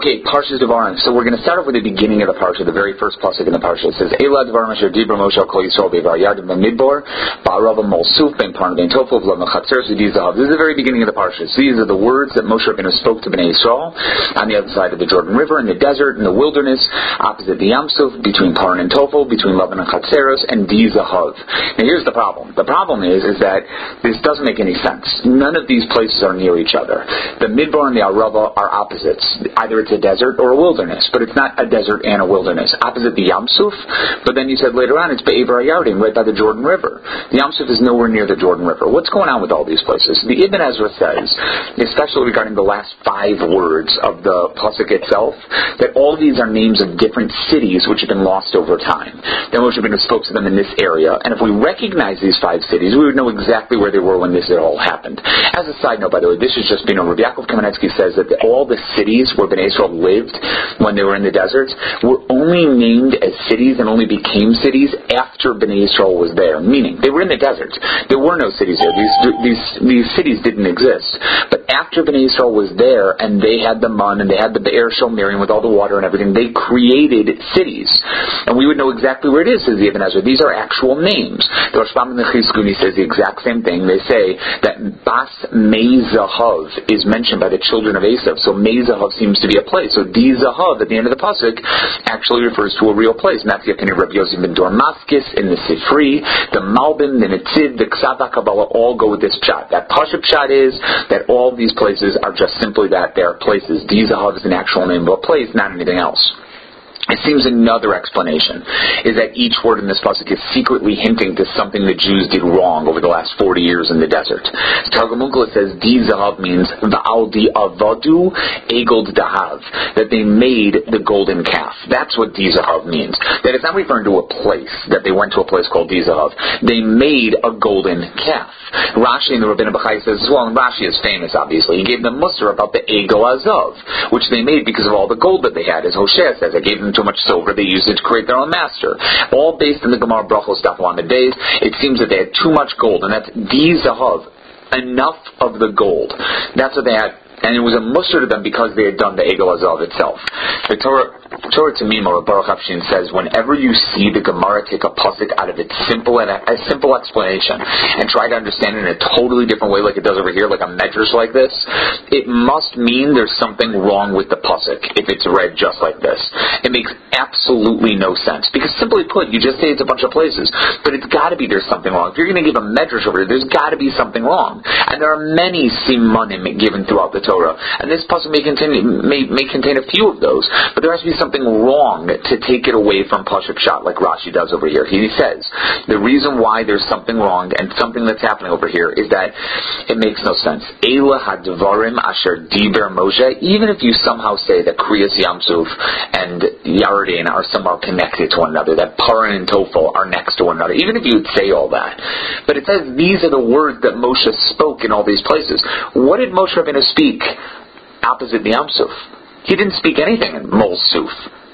Okay, Parshas Devarim. So we're going to start off with the beginning of the Parsha, the very first pasuk in the Parsha. It says, Eila Devarim asher dibra Moshe al kol Yisrael be'var yadim b'midbar, ba'arava molsuf ben parn ben tofel v'lo mechatzeres v'dizahav. This is the very beginning of the Parsha. So these are the words that Moshe Rabbeinu spoke to Bnei Yisrael on the other side of the Jordan River, in the desert, in the wilderness, opposite the Yam Suf, between Parn and Tofel, between Lavan and Chatzeres, and Dizahav. Now here's the problem. The problem is that this doesn't make any sense. None of these places are near each other. The Midbar and the Arava are opposites. Either it's a desert or a wilderness, but it's not a desert and a wilderness. Opposite the Yam Suf, but then you said later on it's Be'ever Yardim, right by the Jordan River. The Yam Suf is nowhere near the Jordan River. What's going on with all these places? The Ibn Ezra says, especially regarding the last 5 words of the pasuk itself, that all these are names of different cities which have been lost over time. Then Moshe Rabbeinu spoke to them in this area, and if we recognize these 5 cities, we would know exactly where they were when this all happened. As a side note, by the way, this is just, Rabbi Yaakov Kamenetsky says that all the cities where Bnei Israel lived when they were in the deserts were only named as cities and only became cities after Bnei Israel was there. Meaning, they were in the desert. There were no cities there. These cities didn't exist. But after Bnei Israel was there and they had the mun and they had the Be'er Shomeriim with all the water and everything, they created cities. And we would know exactly where it is, says the Ibn Ezra. These are actual names. The Rosh Hashanah Nechizkuni says the exact same thing. They say that Bas Meizahav is mentioned by the children of Esav. So Meizahav seems to be a place. So Dizahav at the end of the pasuk actually refers to a real place. And that's the opinion of Rabbi Yosef ben Dormaskis in the Sifri, the Malbim, the Netziv, the Ksav HaKabbalah all go with this pshat. That Pasha pshat is that all these places are just simply that they are places. Dizahav is an actual name of a place, not anything else. It seems another explanation is that each word in this pasuk is secretly hinting to something the Jews did wrong over the last 40 years in the desert. Targum Onkelos says Dizahav means Va'al di avadu egold dahav, that they made the golden calf. That's what Dizahav means. That it's not referring to a place, that they went to a place called Dizahav. They made a golden calf. Rashi in the Rabbin Bachai says as well, and Rashi is famous obviously, he gave them mussar about the Egel Azov, which they made because of all the gold that they had. As Hosea says, I gave them too much silver, they used it to create their own master. All based in the Gemara Brachos Daf Lamed Beis. It seems that they had too much gold, and that's Dizahav, enough of the gold. That's what they had. And it was a mussar to them because they had done the Egel Azov itself. The Torah Tamima, or Baruch Hapshin, says whenever you see the Gemara take a pasuk out of its simple explanation and try to understand it in a totally different way like it does over here, like a medrash like this, it must mean there's something wrong with the pasuk if it's read just like this. It makes absolutely no sense. Because simply put, you just say it's a bunch of places, but it's got to be there's something wrong. If you're going to give a medrash over here, there's got to be something wrong. And there are many simanim given throughout the Torah. And this pasuk may contain a few of those, but there has to be something wrong to take it away from Pashup Shot like Rashi does over here. He says the reason why there's something wrong and something that's happening over here is that it makes no sense. Eila hadvarim asher diber Moshe. Even if you somehow say that Kriyas Yamsuf and Yarden are somehow connected to one another, that Paran and Tofel are next to one another, even if you would say all that, but it says these are the words that Moshe spoke in all these places. What did Moshe Rabbeinu speak opposite the Yamsuf? He didn't speak anything in Mol Suf.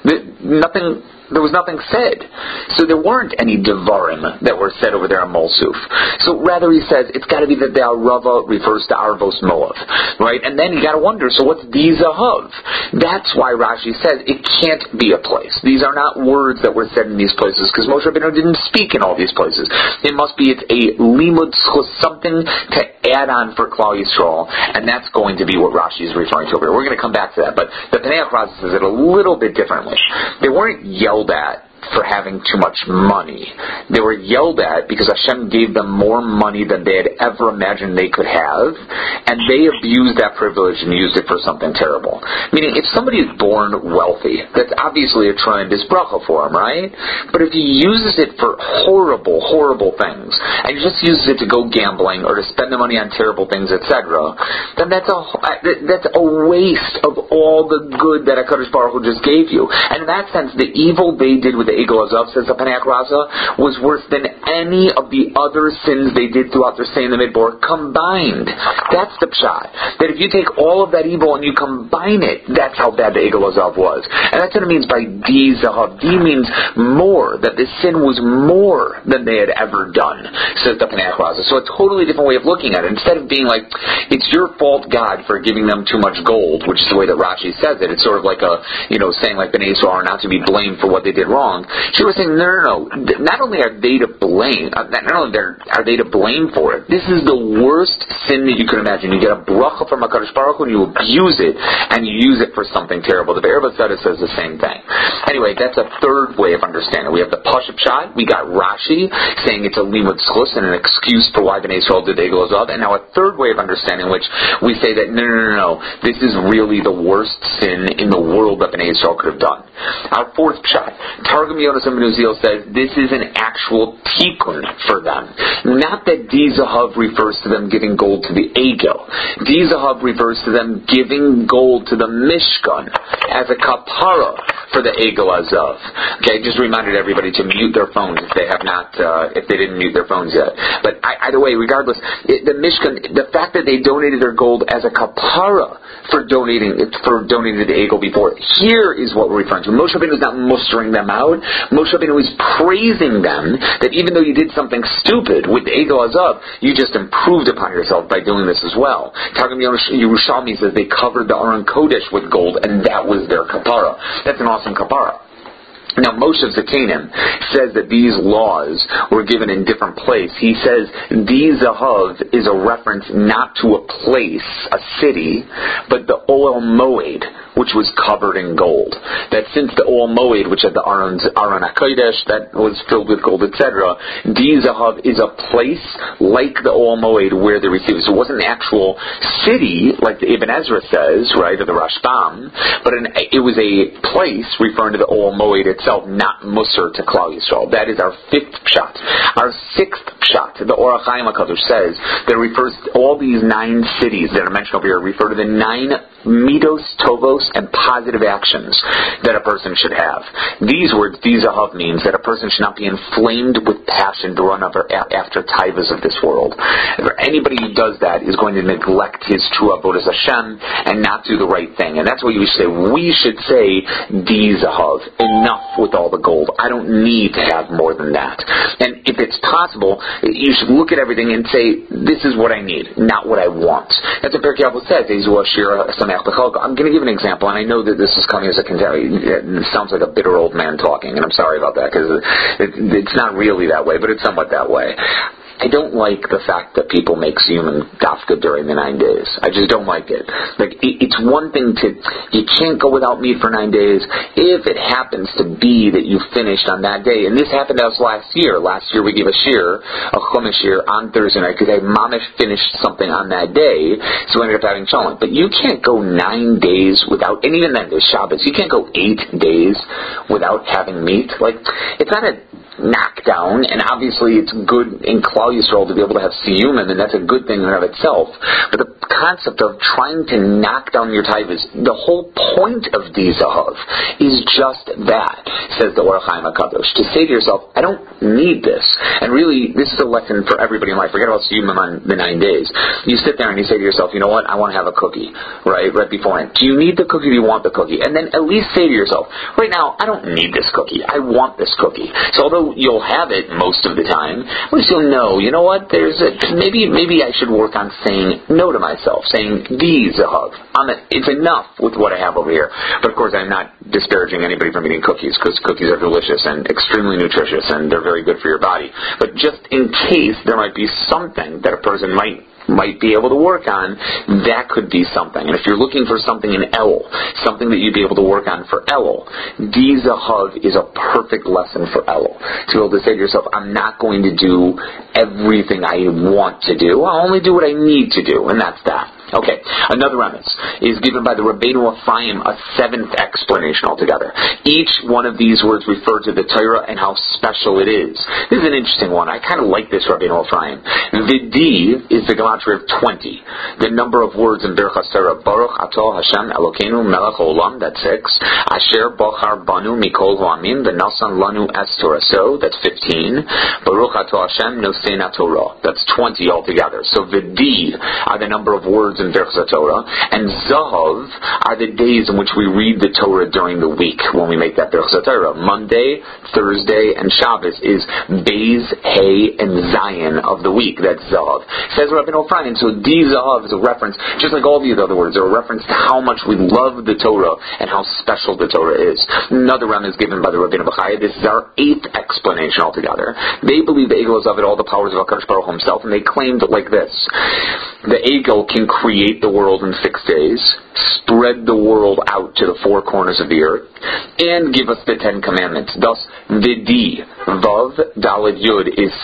There was nothing said. So there weren't any Devarim that were said over there in Mol Suf. So rather he says it's got to be that the Arava refers to Arvos Moav, right? And then you got to wonder, so what's Dizahav? That's why Rashi says it can't be a place. These are not words that were said in these places because Moshe Rabbeinu didn't speak in all these places. It must be it's a limud schus, something to add on for Klal Yisrael, and that's going to be what Rashi is referring to over here. We're going to come back to that, but the Panei HaKras says it a little bit differently. They weren't yelled at for having too much money. They were yelled at because Hashem gave them more money than they had ever imagined they could have, and they abused that privilege and used it for something terrible. Meaning, if somebody is born wealthy, that's obviously a tremendous bracha for him, right? But if he uses it for horrible, horrible things, and he just uses it to go gambling or to spend the money on terrible things, etc., then that's a waste of all the good that HaKadosh Baruch Hu just gave you. And in that sense, the evil they did with the Egel Azov, says the Panei HaKras, was worse than any of the other sins they did throughout their stay in the Midbar combined. That's the pshat. That if you take all of that evil and you combine it, that's how bad the Egel Azov was. And that's what it means by Dizahav. D means more, that the sin was more than they had ever done, says the Panei HaKras. So a totally different way of looking at it. Instead of being like, it's your fault, God, for for giving them too much gold, which is the way that Rashi says it. It's sort of like saying like Bnei Yisrael are not to be blamed for what they did wrong. She was saying, no. Not only are they to blame, are they to blame for it. This is the worst sin that you could imagine. You get a bracha from HaKadosh Baruch Hu and you abuse it, and you use it for something terrible. The Be'er Basada says the same thing. Anyway, that's a third way of understanding. We have the Pashup Pshat. We got Rashi saying it's a limud schus and an excuse for why Bnei Yisrael did Egel Azav. And now a third way of understanding, which we say that no, this is really the worst sin in the world that Bnei Yisrael could have done. Our fourth Pshat, Targum Yonasan ben Uziel says this is an actual tikkun for them. Not that Di Zahav refers to them giving gold to the Egel. Di Zahav refers to them giving gold to the Mishkan as a kapara for the Egel Azav. Okay, just reminded everybody to mute their phones if they have not, if they didn't mute their phones yet. But either way, regardless, the Mishkan, the fact that they donated their gold as a kapara for donating to the Egel before, here is what we're referring to. Moshe Rabbeinu is not mustering them out. Moshe Rabbeinu is praising them that even though you did something stupid with the Egel Azav, you just improved upon yourself by doing this as well. Targum Yerushalmi says they covered the Aron Kodesh with gold, and that was their kapara. That's an awesome kapara. Now, Moshe Zakanim says that these laws were given in different places. He says, Di Zahav is a reference not to a place, a city, but the Oel Moed, which was covered in gold. That since the Oel Moed, which had the Aron HaKodesh, that was filled with gold, etc., Di Zahav is a place like the Oel Moed where they received it. So it wasn't an actual city, like the Ibn Ezra says, right, or the Rashbam, but it was a place referring to the Oel Moed itself, not Musar to Klal Yisrael. That is our fifth Pshat. Our sixth Pshat, the Or HaChaim HaKadosh says, that refers to all these 9 cities that are mentioned over here, refer to the 9 midos, tovos, and positive actions that a person should have. These words, Di Zahav, means that a person should not be inflamed with passion to run after taivas of this world. Anybody who does that is going to neglect his true avodas Hashem and not do the right thing. And that's what you should say. We should say, Di Zahav, enough with all the gold. I don't need to have more than that. And if it's possible, you should look at everything and say, this is what I need, not what I want. That's what Pirkei Avos says. I'm going to give an example, and I know that this is coming as a it sounds like a bitter old man talking, and I'm sorry about that, because it's not really that way, but it's somewhat that way. I don't like the fact that people make siyum dafka during the 9 days. I just don't like it. Like, it's one thing you can't go without meat for 9 days. If it happens to be that you finished on that day, and this happened to us last year. Last year we gave a chumash shir on Thursday night, because Mamish finished something on that day, so we ended up having shalom. But you can't go 9 days without, and even then there's Shabbos, you can't go 8 days without having meat. Like, it's not a knockdown, and obviously it's good in Klal Yisrael to be able to have siyumim, and that's a good thing in and of itself. But the concept of trying to knock down your taivas, the whole point of Di Zahav is just that, says the Or HaChaim HaKadosh, to say to yourself, I don't need this. And really, this is a lesson for everybody in life. Forget about siyumim on the 9 days. You sit there and you say to yourself, you know what, I want to have a cookie, right beforehand. Do you need the cookie? Do you want the cookie? And then at least say to yourself, right now, I don't need this cookie. I want this cookie. So although you'll have it most of the time, at least you'll know, you know what, maybe I should work on saying no to myself, saying Di Zahav. It's enough with what I have over here. But of course I'm not disparaging anybody from eating cookies, because cookies are delicious and extremely nutritious, and they're very good for your body. But just in case there might be something that a person might be able to work on, that could be something. And if you're looking for something in Elul, something that you'd be able to work on for Elul, Di Zahav is a perfect lesson for Elul. To be able to say to yourself, I'm not going to do everything I want to do. I'll only do what I need to do, and that's that. Okay, another emes is given by the Rabbeinu Ephraim, a 7th explanation altogether. Each one of these words refer to the Torah and how special it is. This is an interesting one. I kind of like this Rabbeinu Ephraim. Vidi is the gematria of 20. The number of words in Birchas Torah, Baruch Atah Hashem Elokeinu Melech Olam, that's 6. Asher Bochar Banu Mikol Ha'amim, the Nasan Lanu Es Toraso, that's 15. Baruch Atah Hashem Nosein HaTorah, that's 20 altogether. So Vidi are the number of words in Birchas Torah, and Zahav are the days in which we read the Torah during the week when we make that Birchas Torah. Monday, Thursday, and Shabbos is Beis, Hay, and Zion of the week. That's Zahav. Says Rabbeinu Ephraim. So D Zahav is a reference, just like all these other words, are a reference to how much we love the Torah and how special the Torah is. Another round is given by the Rabbeinu Bachaya. This is our 8th explanation altogether. They believe the Egel Zahav had all the powers of HaKadosh Baruch Hu himself, and they claimed like this: the Egel can create the world in 6 days, spread the world out to the 4 corners of the earth, and give us the 10 commandments. Thus, Vidi, Vav, Daled, Yud is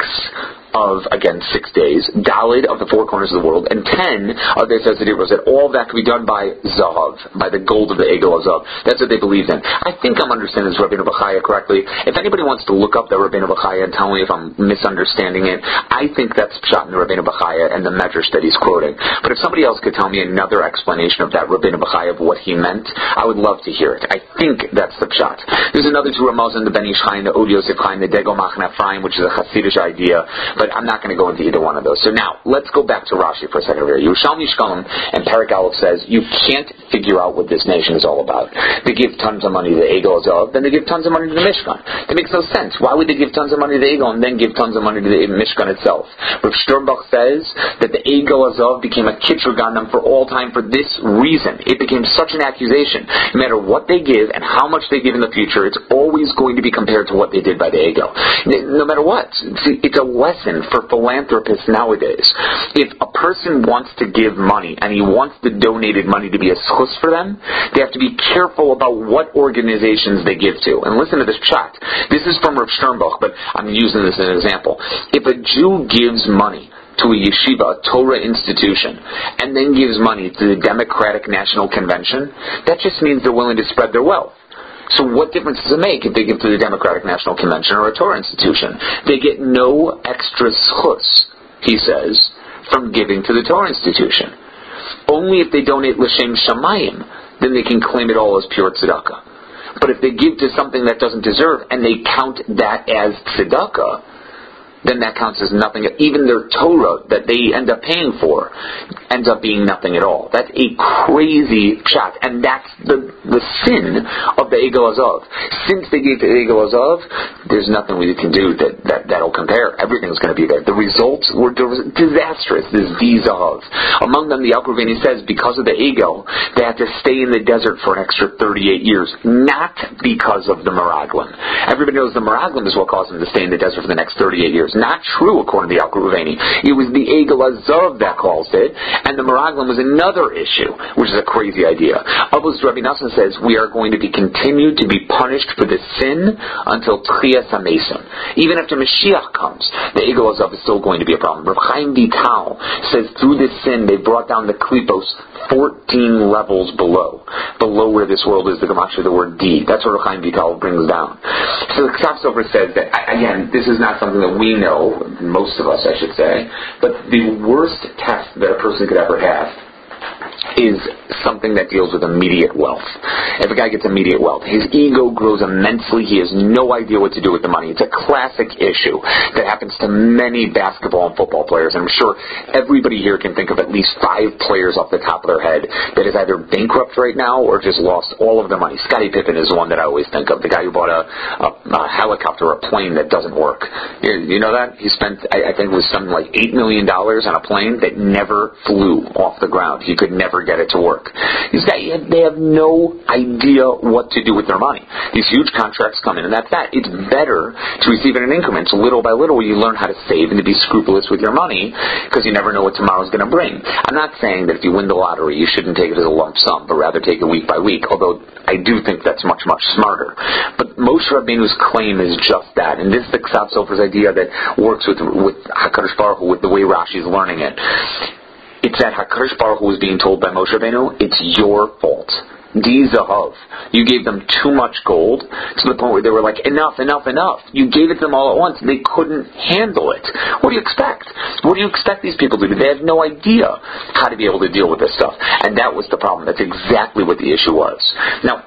6 of, again, 6 days, Daled of the 4 corners of the world, and 10 of the Tzedekos, that all that can be done by Zahav, by the gold of the Egel Zahav. That's what they believed in. I think I'm understanding this Rabbeinu Bachaya correctly. If anybody wants to look up the Rabbeinu Bachaya and tell me if I'm misunderstanding it, I think that's Pshat in the Rabbeinu Bachaya and the Medrash that he's quoting. But if somebody else could tell me another explanation of that Rabbeinu Bachaya of what he meant, I would love to hear it. I think that's the Pshat. There's another two Ramazan, the Ben Ish Chaim, the Od Yosef Chaim, the Dego Machne Ephraim, which is a Hasidic idea, but I'm not going to go into either one of those. So now, let's go back to Rashi for a second here. Yerushalmi Shkalim and Perek Aleph says, you can't figure out what this nation is all about. They give tons of money to the Egel Zahav, then they give tons of money to the Mishkan. That makes no sense. Why would they give tons of money to the Egel and then give tons of money to the Mishkan itself? Rav Sternbach says that the Egel Zahav became a kitrug on them for all time for this reason. It became such an accusation. No matter what they give and how much they give in the future, it's always going to be compared to what they did by the Egel. No matter what. See, it's a lesson for philanthropists nowadays. If a person wants to give money and he wants the donated money to be a schus for them, they have to be careful about what organizations they give to. And listen to this chat. This is from Rav Sternbach, but I'm using this as an example. If a Jew gives money to a yeshiva, a Torah institution, and then gives money to the Democratic National Convention, that just means they're willing to spread their wealth. So what difference does it make if they give to the Democratic National Convention or a Torah institution? They get no extra schus, he says, from giving to the Torah institution. Only if they donate l'shem shamayim, then they can claim it all as pure tzedakah. But if they give to something that doesn't deserve, and they count that as tzedakah, then that counts as nothing. Even their Torah that they end up paying for ends up being nothing at all. That's a crazy shot, and that's the sin of the Egel Zahav. Since they gave the Egel Zahav, there's nothing we can do that'll compare. Everything's going to be there. The results were disastrous. This D Zahav. Among them, the Alter Rebbe says, because of the Egel, they had to stay in the desert for an extra 38 years, not because of the Meraglim. Everybody knows the Meraglim is what caused them to stay in the desert for the next 38 years. Not true, according to the Alter Rebbe. It was the Egel Zahav that caused it, and the Meraglim was another issue, which is a crazy idea. Avos Rabbi Nassan says we are going to be continued to be punished for this sin until Tchias HaMesim. Even after Mashiach comes, the Egel Zahav is still going to be a problem. Rav Chaim Vital says through this sin they brought down the Klipos 14 levels below where this world is, the Gematria, the word D. That's what Rav Chaim Vital brings down. So the Ksaf Sofer says that, again, this is not something that we know, most of us I should say, but the worst test that a person could ever have is something that deals with immediate wealth. If a guy gets immediate wealth, his ego grows immensely. He has no idea what to do with the money. It's a classic issue that happens to many basketball and football players. And I'm sure everybody here can think of at least 5 players off the top of their head that is either bankrupt right now or just lost all of their money. Scottie Pippen is the one that I always think of, the guy who bought a helicopter, a plane that doesn't work. You know that? He spent, I think it was something like $8 million on a plane that never flew off the ground. He could never get it to work. These guys, they have no idea what to do with their money. These huge contracts come in, and that's that. It's better to receive it in increments, little by little, where you learn how to save and to be scrupulous with your money, because you never know what tomorrow's going to bring. I'm not saying that if you win the lottery, you shouldn't take it as a lump sum, but rather take it week by week, although I do think that's much, much smarter. But Moshe Rabbeinu's claim is just that, and this is the Ksaf Sofer's idea that works with HaKadosh Baruch Hu, with the way Rashi's learning it. It's that HaKadosh Baruch Hu was being told by Moshe Rabbeinu, it's your fault. D Zahav. You gave them too much gold to the point where they were like, enough. You gave it to them all at once. They couldn't handle it. What do you expect? What do you expect these people to do? They have no idea how to be able to deal with this stuff. And that was the problem. That's exactly what the issue was. Now,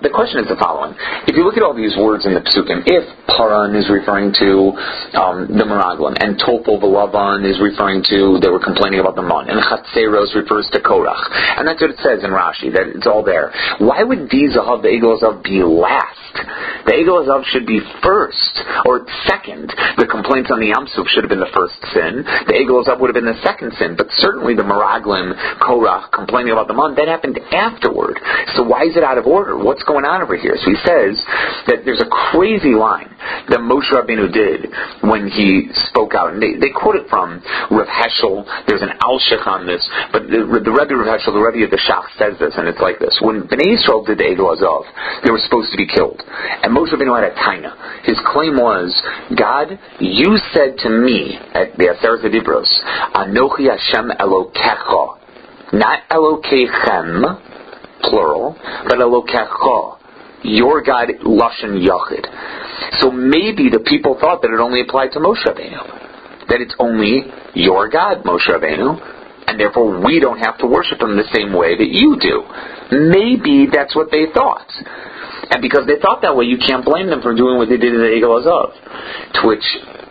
the question is the following. If you look at all these words in the Psukim, if Paran is referring to the Meraglim, and Topol V'Lavan is referring to, they were complaining about the Mon, and Chatzeros refers to Korach, and that's what it says in Rashi, that it's all there. Why would the Zahav, the Egel Zahav, be last? The Egel Zahav should be first, or second. The complaints on the Yam Suf should have been the first sin. The Egel Zahav would have been the second sin, but certainly the Meraglim, Korach, complaining about the Mon, that happened afterward. So why is it out of order? What's going on over here? So he says that there's a crazy line that Moshe Rabbeinu did when he spoke out. And they quote it from Rav Heschel. There's an Alshich on this, but the Rebbe Rav Heschel, the Rebbe of the Shach, says this, and it's like this. When Bnei Yisrael did the Egel Azav, they were supposed to be killed. And Moshe Rabbeinu had a taina. His claim was, God, you said to me at the Aseret Dibros, Anochi Hashem Elokecha, not Elokechem, plural, but Elokecha, your God, Lashon Yachid. So maybe the people thought that it only applied to Moshe Rabbeinu, that it's only your God, Moshe Rabbeinu, and therefore we don't have to worship him the same way that you do. Maybe that's what they thought. And because they thought that way, you can't blame them for doing what they did in the Egel Azav. To which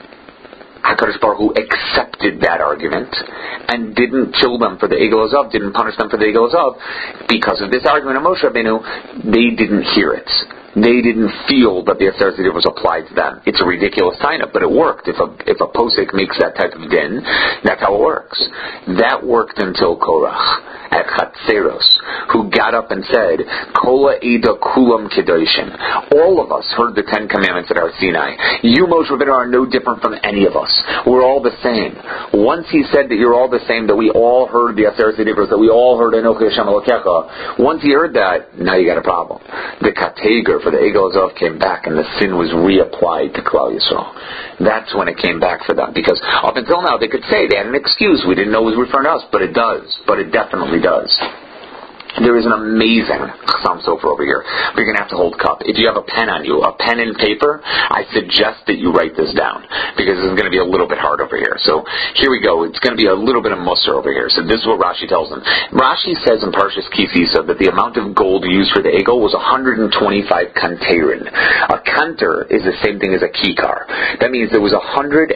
HaKadosh Baruch Hu accepted that argument and didn't kill them for the Egel Azav, didn't punish them for the Egel Azav. Because of this argument of Moshe Rabbeinu, they didn't hear it. They didn't feel that the Aseret was applied to them. It's a ridiculous sign-up, but it worked. If a posek makes that type of din, that's how it works. That worked until Korach at Chatzeros, who got up and said, Kola Eda Kulam Kedoshim. All of us heard the 10 Commandments at our Sinai. You, Moshe Rabbeinu, are no different from any of us. We're all the same. Once he said that you're all the same, that we all heard the Aseret that we all heard Enochi Hashem Elokecha, once he heard that, now you got a problem. The Kateger for the Egel Azav came back, and the sin was reapplied to Klal Yisrael. That's when it came back for them. Because up until now, they could say they had an excuse. We didn't know it was referring to us, but it does. But it definitely does. There is an amazing Chassam Sofer over here. But you're going to have to hold cup. If you have a pen on you, a pen and paper, I suggest that you write this down, because this is going to be a little bit hard over here. So here we go. It's going to be a little bit of Musar over here. So this is what Rashi tells them. Rashi says in Parshas Ki Sisa that the amount of gold used for the Egel was 125 kanterin. A kanter is the same thing as a kikar. That means there was 125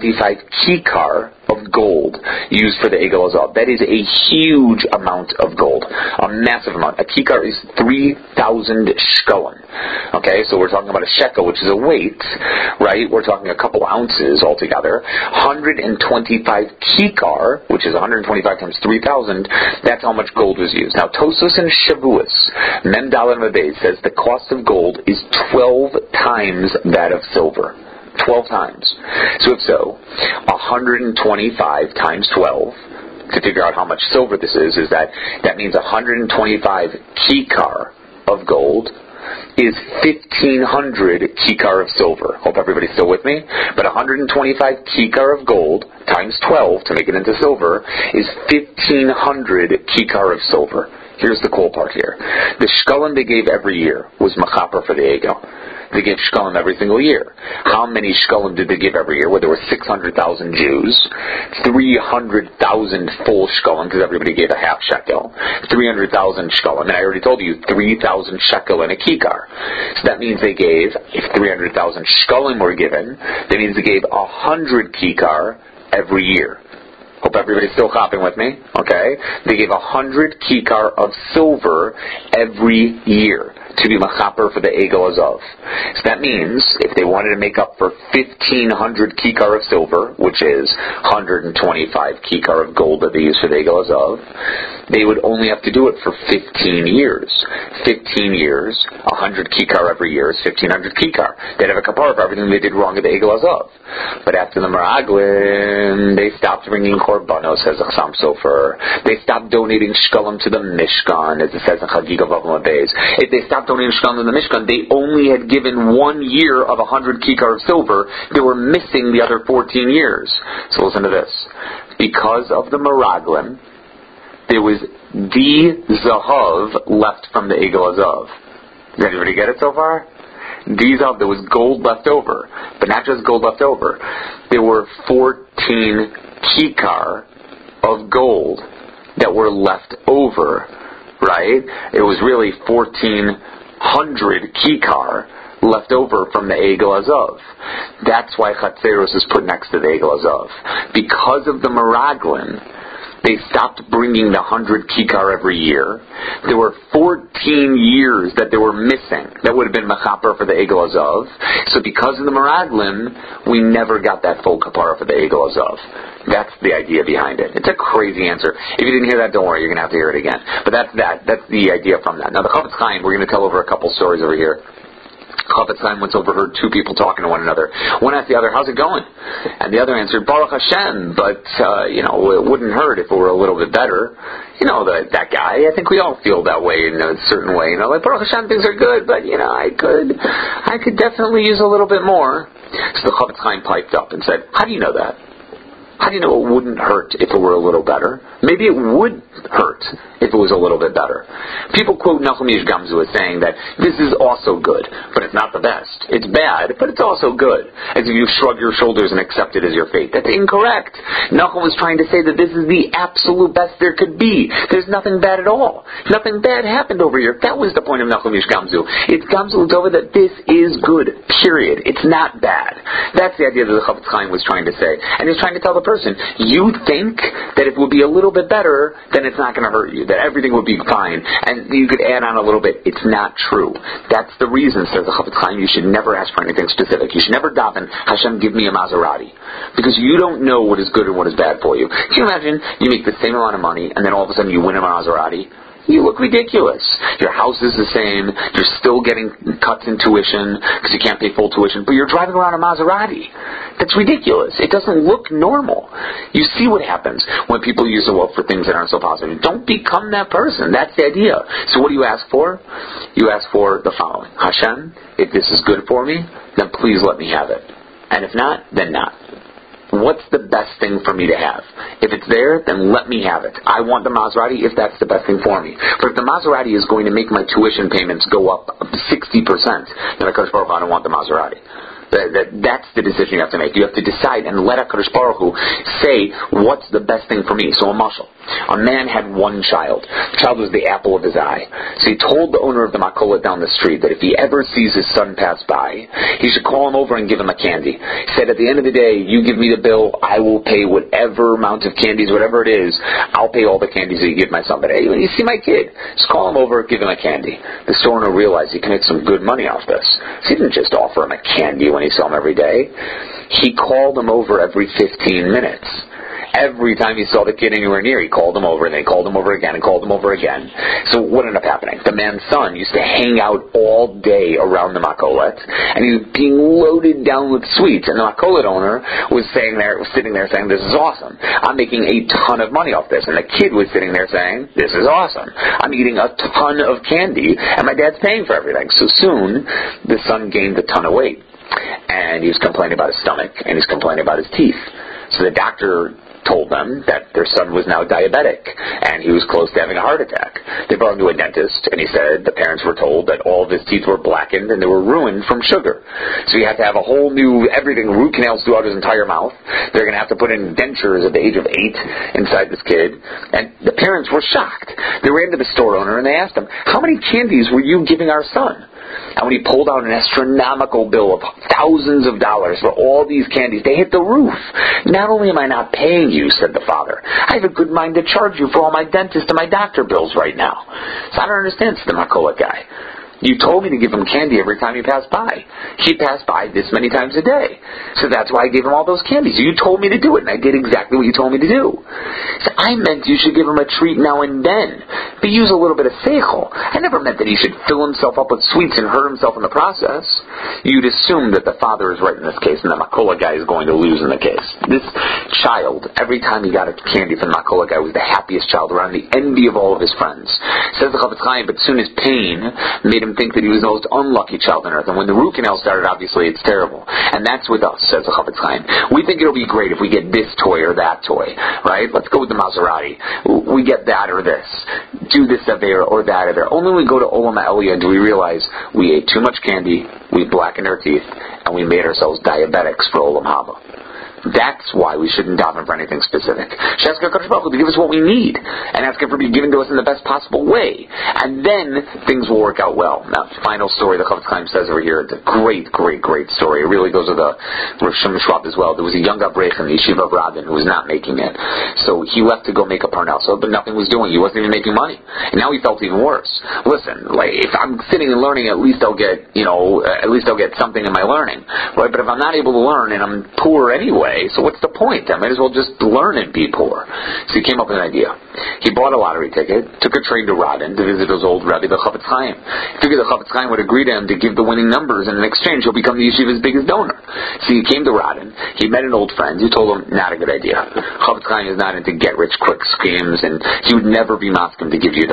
kikar of gold used for the Egel Azav. That is a huge amount of gold. A massive amount. A kikar is 3,000 shkolim. Okay, so we're talking about a shekel, which is a weight, right? We're talking a couple ounces altogether. 125 kikar, which is 125 times 3,000, that's how much gold was used. Now, Tosos and Shavuos, Mem Daled Mabez, says the cost of gold is 12 times that of silver. 12 times. So if so, 125 times 12, to figure out how much silver this is that means 125 kikar of gold is 1,500 kikar of silver. Hope everybody's still with me. But 125 kikar of gold times 12 to make it into silver is 1,500 kikar of silver. Here's the cool part here. The shkolim they gave every year was machaper for the Egel. They gave shkolim every single year. How many shkolim did they give every year? Well, there were 600,000 Jews, 300,000 full shkolim, because everybody gave a half shekel, 300,000 shkolim, and I already told you 3,000 shekel in a kikar. So that means they gave, if 300,000 shkolim were given, that means they gave 100 kikar every year. Hope everybody's still hopping with me, okay? They gave 100 kikar of silver every year to be machaper for the Egel Azav. So that means, if they wanted to make up for 1,500 kikar of silver, which is 125 kikar of gold that they use for the Egel Azav, they would only have to do it for 15 years. 15 years, 100 kikar every year is 1,500 kikar. They'd have a kapara for everything they did wrong at the Egel Azav. But after the Meraglim, they stopped bringing korbanos, says the Chassam Sofer. They stopped donating shkolim to the Mishkan, as it says in Chagiga Vav Mabez. If they stopped donating shkolim to the Mishkan, they only had given 1 year of 100 kikar of silver. They were missing the other 14 years. So listen to this. Because of the Meraglim, there was the Zahav left from the Egel Azav. Does anybody get it so far? Zahav, there was gold left over. But not just gold left over. There were 14 kikar of gold that were left over, right? It was really 1,400 100 kikar left over from the Egel Azov. That's why Chatzeros is put next to the Egel Azov. Because of the Meraglim, they stopped bringing the 100 kikar every year. There were 14 years that they were missing. That would have been mechaper for the Egel Azov. So because of the Meraglim, we never got that full kapara for the Egel Azov. That's the idea behind it. It's a crazy answer. If you didn't hear that, don't worry, you're going to have to hear it again. But that's the idea from that. Now the Chofetz Chaim, we're going to tell over a couple stories over here. Chofetz Chaim once overheard two people talking to one another. One asked the other, "How's it going?" And the other answered, "Baruch Hashem, but, it wouldn't hurt if it were a little bit better." That guy, I think we all feel that way in a certain way. Like, Baruch Hashem, things are good, but, I could definitely use a little bit more. So the Chofetz Chaim piped up and said, "How do you know that? How do you know it wouldn't hurt if it were a little better? Maybe it would hurt if it was a little bit better." People quote Nachum Ish Gamzu as saying that this is also good, but it's not the best. It's bad, but it's also good. As if you shrug your shoulders and accept it as your fate. That's incorrect. Nachum was trying to say that this is the absolute best there could be. There's nothing bad at all. Nothing bad happened over here. That was the point of Nachum Ish Gamzu. It's Gamzu over that this is good, period. It's not bad. That's the idea that the Chofetz Chaim was trying to say. And he's trying to tell the person, you think that if it would be a little bit better, then it's not going to hurt you, that everything would be fine, and you could add on a little bit. It's not true. That's the reason, says the Chofetz Chaim, you should never ask for anything specific. You should never daven, Hashem, give me a Maserati, because you don't know what is good and what is bad for you. Can you imagine you make the same amount of money, and then all of a sudden you win a Maserati? You look ridiculous. Your house is the same. You're still getting cuts in tuition because you can't pay full tuition, but you're driving around a Maserati. That's ridiculous. It doesn't look normal. You see what happens when people use the wealth for things that aren't so positive. Don't become that person. That's the idea. So what do you ask for? You ask for the following. Hashem, if this is good for me, then please let me have it. And if not, then not. What's the best thing for me to have? If it's there, then let me have it. I want the Maserati if that's the best thing for me. But if the Maserati is going to make my tuition payments go up 60%, then HaKadosh Baruch Hu, I don't want the Maserati. That's the decision you have to make. You have to decide and let HaKadosh Baruch Hu say what's the best thing for me. So a mashal. A man had one child. The child was the apple of his eye. So he told the owner of the makola down the street that if he ever sees his son pass by, he should call him over and give him a candy. He said, at the end of the day, you give me the bill, I will pay whatever amount of candies, whatever it is, I'll pay all the candies that you give my son. But hey, when you see my kid, just call him over, give him a candy. The store owner realized he can make some good money off this. So he didn't just offer him a candy when he saw him every day. He called him over every 15 minutes. Every time he saw the kid anywhere near, he called him over, and they called him over again, and called him over again. So what ended up happening? The man's son used to hang out all day around the makolet, and he was being loaded down with sweets. And the makolet owner was sitting there saying, "This is awesome. I'm making a ton of money off this." And the kid was sitting there saying, "This is awesome. I'm eating a ton of candy, and my dad's paying for everything." So soon, the son gained a ton of weight, and he was complaining about his stomach, and he was complaining about his teeth. So the doctor told them that their son was now diabetic and he was close to having a heart attack. They brought him to a dentist, and he said the parents were told that all of his teeth were blackened and they were ruined from sugar. So he had to have a whole new everything, root canals throughout his entire mouth. They're going to have to put in dentures at the age of 8 inside this kid. And the parents were shocked. They ran to the store owner and they asked him, "How many candies were you giving our son?" And when he pulled out an astronomical bill of thousands of dollars for all these candies, they hit the roof. "Not only am I not paying you," said the father, "I have a good mind to charge you for all my dentist and my doctor bills right now." So I don't understand, said the makola guy. "You told me to give him candy every time he passed by. He passed by this many times a day. So that's why I gave him all those candies. You told me to do it, and I did exactly what you told me to do." So I meant you should give him a treat now and then, but use a little bit of seichel. I never meant that he should fill himself up with sweets and hurt himself in the process. You'd assume that the father is right in this case, and the makola guy is going to lose in the case. This child, every time he got a candy from the makola guy, was the happiest child around, the envy of all of his friends. Says the Chofetz Chaim, but soon his pain made him think that he was the most unlucky child on earth. And when the root canal started, obviously it's terrible. And that's with us, says the Chofetz Chaim. We think it'll be great if we get this toy or that toy, right? Let's go with the Maserati. We get that or this. Do this Avera or that Avera. Only when we go to Olam HaElyon do we realize we ate too much candy, we blackened our teeth, and we made ourselves diabetics for Olam Haba. That's why we shouldn't daven for anything specific. Should ask HaKadosh Baruch Hu to give us what we need, and ask Him for being given to us in the best possible way. And then things will work out well. Now, final story the Chofetz Chaim says over here, it's a great story. It really goes with the Rosh Shimon Schwab as well. There was a young Avrech in the Yeshiva of Radin who was not making it. So he left to go make a parnasa, but nothing was doing. He wasn't even making money. And now he felt even worse. Listen, if I'm sitting and learning, at least I'll get something in my learning. Right? But if I'm not able to learn and I'm poor anyway, so what's the point? I might as well just learn and be poor. So he came up with an idea. He bought a lottery ticket, took a train to Radin to visit his old Rebbe, the Chofetz Chaim. He figured the Chofetz Chaim would agree to him to give the winning numbers, and in exchange he'll become the yeshiva's biggest donor. So he came to Radin, he met an old friend who told him, not a good idea. Chofetz Chaim is not into get-rich-quick schemes, and he would never be masking to give you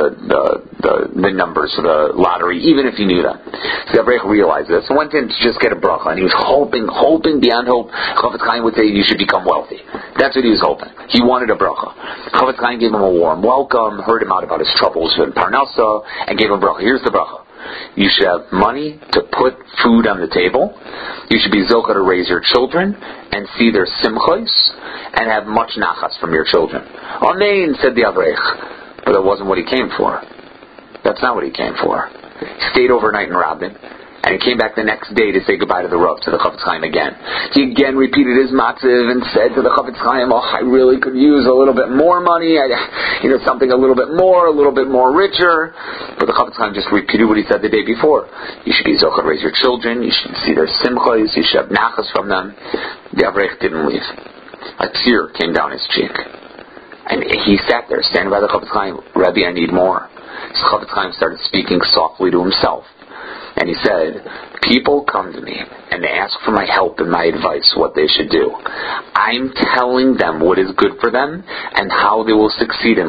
the numbers for the lottery, even if he knew them. So Avrech realized this and went in to just get a bracha, and he was hoping beyond hope Chofetz Chaim would say you should become wealthy. That's what he was hoping. He wanted a bracha. Chofetz Chaim gave him a warm welcome, heard him out about his troubles with Parnasa, and gave him a bracha. Here's the bracha. You should have money to put food on the table. You should be zocha to raise your children and see their simchos and have much nachas from your children. Amen, said the Avrech. But that wasn't what he came for. That's not what he came for. He stayed overnight in Radin, and he came back the next day to say goodbye to the Rav, to the Chofetz Chaim again. He again repeated his matziv and said to the Chofetz Chaim, I really could use a little bit more money, something a little bit more richer. But the Chofetz Chaim just repeated what he said the day before. You should be zochah to raise your children, you should see their simchos, you should have nachas from them. The Avrech didn't leave. A tear came down his cheek. And he sat there, standing by the Chofetz Chaim, Rebbe, I need more. So Chofetz Chaim started speaking softly to himself. And he said, people come to me and they ask for my help and my advice, what they should do. I'm telling them what is good for them and how they will succeed in